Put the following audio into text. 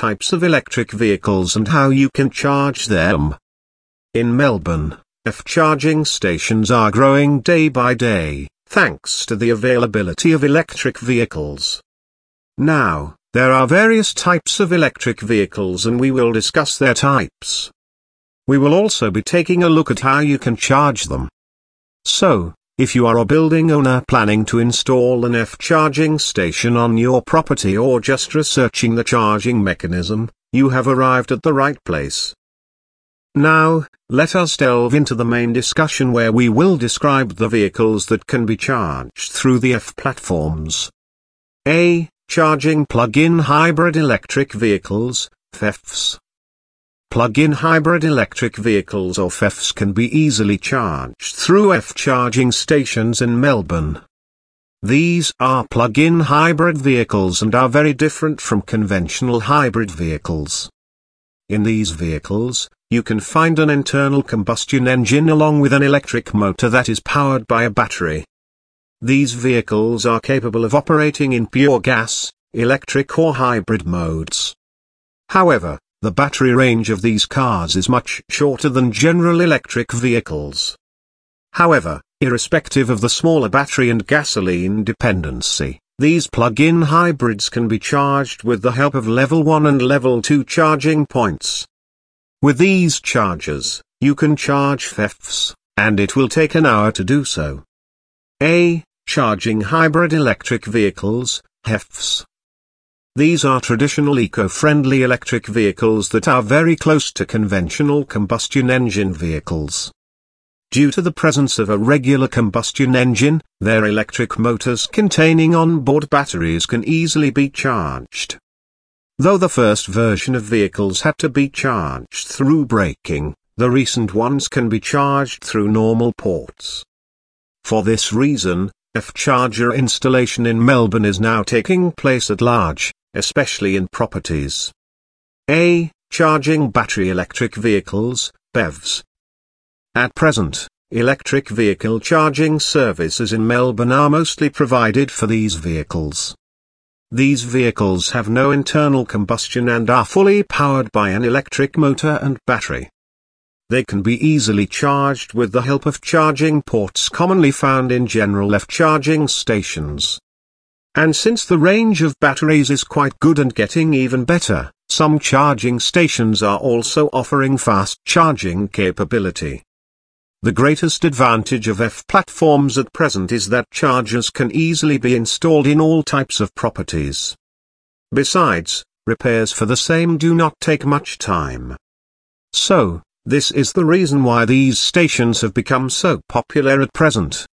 types of electric vehicles and how you can charge them. In Melbourne, EV charging stations are growing day by day, thanks to the availability of electric vehicles. Now, there are various types of electric vehicles and we will discuss their types. We will also be taking a look at how you can charge them. So, if you are a building owner planning to install an EV charging station on your property or just researching the charging mechanism, you have arrived at the right place. Now, let us delve into the main discussion where we will describe the vehicles that can be charged through the EV platforms. A. Charging plug-in hybrid electric vehicles, PHEVs. Plug-in hybrid electric vehicles or PHEVs can be easily charged through EV charging stations in Melbourne. These are plug-in hybrid vehicles and are very different from conventional hybrid vehicles. In these vehicles, you can find an internal combustion engine along with an electric motor that is powered by a battery. These vehicles are capable of operating in pure gas, electric or hybrid modes. However, the battery range of these cars is much shorter than general electric vehicles. However, irrespective of the smaller battery and gasoline dependency, these plug-in hybrids can be charged with the help of level 1 and level 2 charging points. With these chargers, you can charge PHEVs, and it will take an hour to do so. A. Charging hybrid electric vehicles, HEVs. These are traditional eco-friendly electric vehicles that are very close to conventional combustion engine vehicles. Due to the presence of a regular combustion engine, their electric motors containing on-board batteries can easily be charged. Though the first version of vehicles had to be charged through braking, the recent ones can be charged through normal ports. For this reason, EV charger installation in Melbourne is now taking place at large, especially in properties. A. Charging battery electric vehicles, BEVs. At present, electric vehicle charging services in Melbourne are mostly provided for these vehicles. These vehicles have no internal combustion and are fully powered by an electric motor and battery. They can be easily charged with the help of charging ports commonly found in general EV charging stations. And since the range of batteries is quite good and getting even better, some charging stations are also offering fast charging capability. The greatest advantage of EV platforms at present is that chargers can easily be installed in all types of properties. Besides, repairs for the same do not take much time. So, this is the reason why these stations have become so popular at present.